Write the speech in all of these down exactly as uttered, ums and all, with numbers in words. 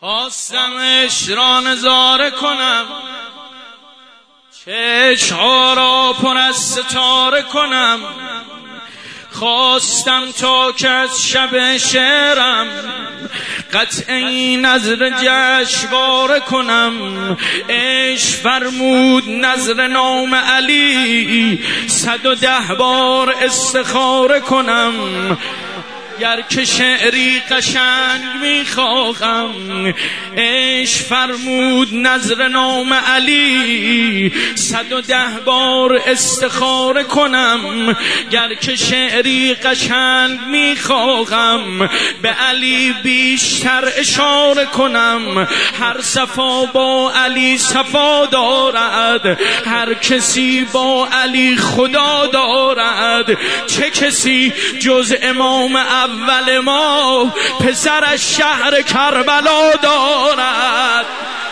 خواستم عشق را نظاره کنم، چشم‌ها را پر از ستاره کنم. خواستم تا که از شب شعرم قطعی نظر جشنواره کنم. عشق فرمود نظر نام علی صد و ده بار استخاره کنم. گر که شعری قشنگ میخواهم، عشق فرمود نظر نام علی صد و ده بار استخاره کنم. گر که شعری قشنگ میخواهم، به علی بیشتر اشاره کنم. هر صفا با علی صفا دارد، هر کسی با علی خدا دارد. چه کسی جز امام اول ما پسر از شهر کربلا دارد.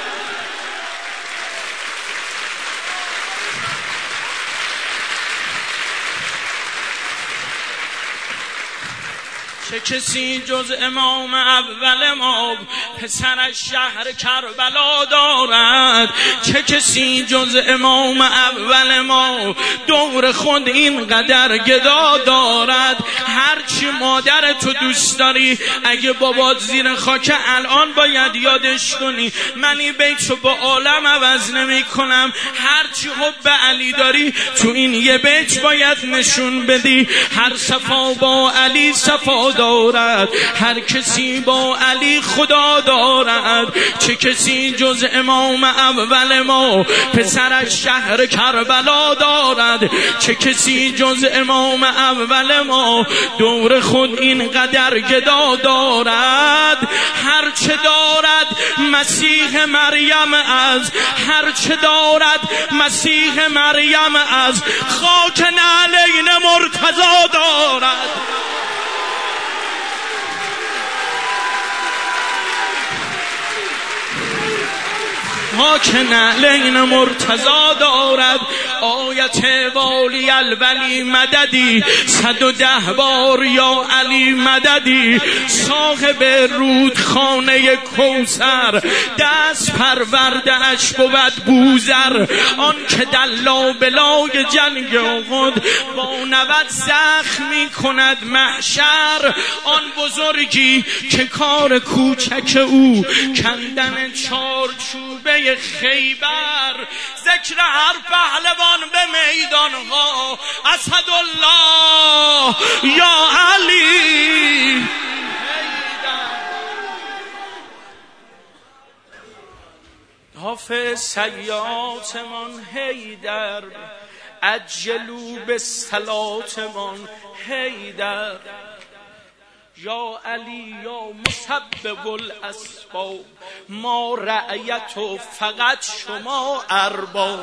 چه کسی جز امام اول ما پسر از شهر کربلا دارد. چه کسی جز امام اول ما دور خود اینقدر گدا دارد. هرچی مادر تو دوست داری اگه بابات زیر خاک الان باید یادش کنی. من این بیتو با عالم عوض نمی کنم. هرچی حب علی داری تو این یه بیت باید نشون بدی. هر صفا با علی صفا دارد، هر کسی با علی خدا دارد. چه کسی جز امام اول ما پسر از شهر کربلا دارد. چه کسی جز امام اول ما دور خود اینقدر گدا دارد. هر چه دارد مسیح مریم از، هر چه دارد مسیح مریم از خاک نعلین مرتضی دارد. خاک نعلین مرتضی دارد. آیت والی الولی مددی صد و ده بار یا علی مددی. صاحب رودخانه کوثر دست پرورده اش بود بوزر. آن که دلا بلای جنگ احد با نود زخم می کند محشر. آن بزرگی که کار کوچک او کندن چارچوبه خیبر. ذکر هر پهلوان به میدان ها اسدالله یا علی. حافظ سیاتمان حیدر، عجلوا بالصلاتمان حیدر. یا علی یا مسبب الاسباب، ما رعیت و فقط شما ارباب.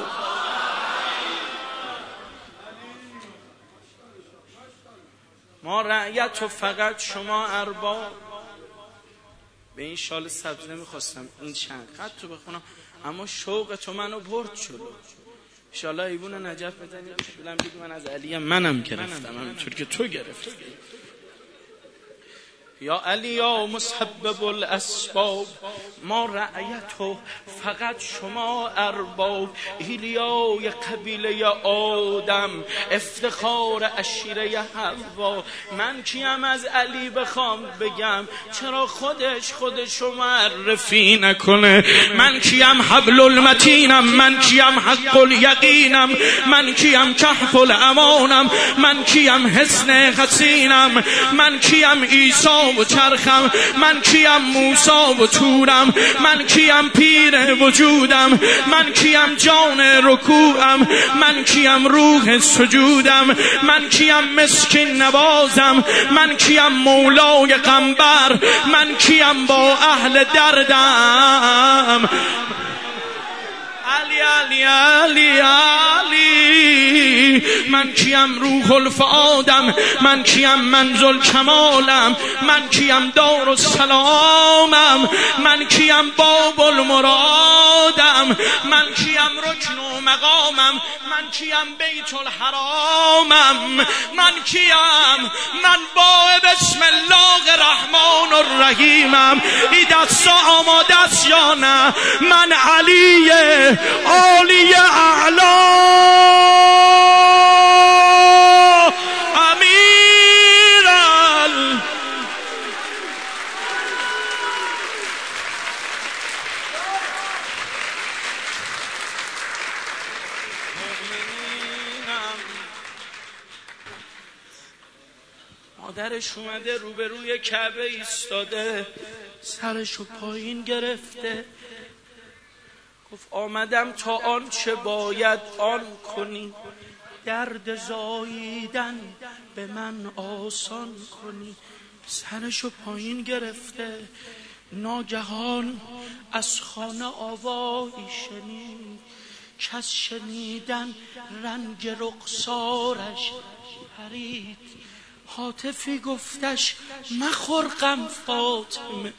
ما رعیت و فقط شما ارباب. به این شال سبز نمیخواستم این چند خط تو بخونم، اما شوق تو منو برد شد. انشالله ایوون نجف بزنید بلم بگی من از علی منم گرفتم همینطور که تو گرفتی. یا علی یا مسبب الاسباب، ما رعیت فقط شما ارباب. ایلیای قبیله آدم، افتخار عشیره حوا. من کیم از علی بخوام بگم، چرا خودش خودشو معرفی نکنه؟ من کیم حبل المتینم، من کیم حق الیقینم، من کیم کهف الامانم، من کیم حصن حصینم، من کیم عیسی و چرخم، من کیم موسی و تورم، من کیم پیر وجودم، من کیم جان رکوعم، من کیم روح سجودم، من کیم مسکین نوازم، من کیم مولای غمبر، من کیم با اهل دردم. علی علی علی علی. من کیم روح الفؤادم، من کیم منزل کمالم، من کیم دار السلامم، من کیم باب المرادم، مقامم، من کیم رکن و مقامم، من کیم بیت الحرامم، من کیم، من با بسم الله الرحمن الرحیمم. ای دست آماده است یا نه؟ من علی عالی اعلا مادرش اومده روبروی کعبه ایستاده، سرشو پایین گرفته، گفت آمدم تا آن چه باید آن کنی، درد زاییدن به من آسان کنی. سرشو پایین گرفته، ناگهان از خانه آوایی شنید، کس شنیدن رنگ رخسارش پرید. هاتفی گفتش مخور غم فاطمه،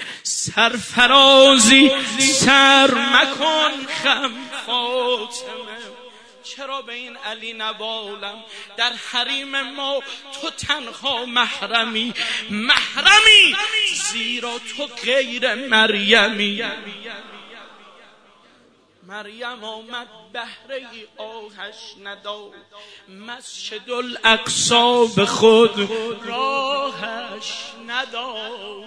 سرفرازی سر مکن خم فاطمه. چرا به این علی نبالم؟ در حریم ما تو تنها محرمی، محرمی زیرا تو غیر مریمی. مریم آمد بهره آهش نداد، مسجد الاقصی به خود راهش نداد.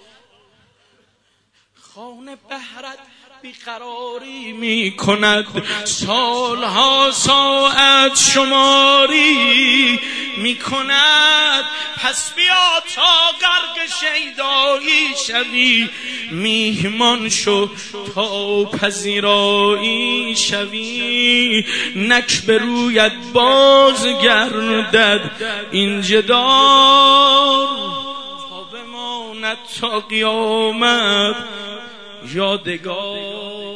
خانه بهرت بیقراری می کند، سالها ساعت شماری می کند. پس بیا تا غرق شیدایی شوی، میهمان شو تا پذیرایی شوی. نک به رویت باز گردد این جدار، تا بماند تا قیامت یادگار.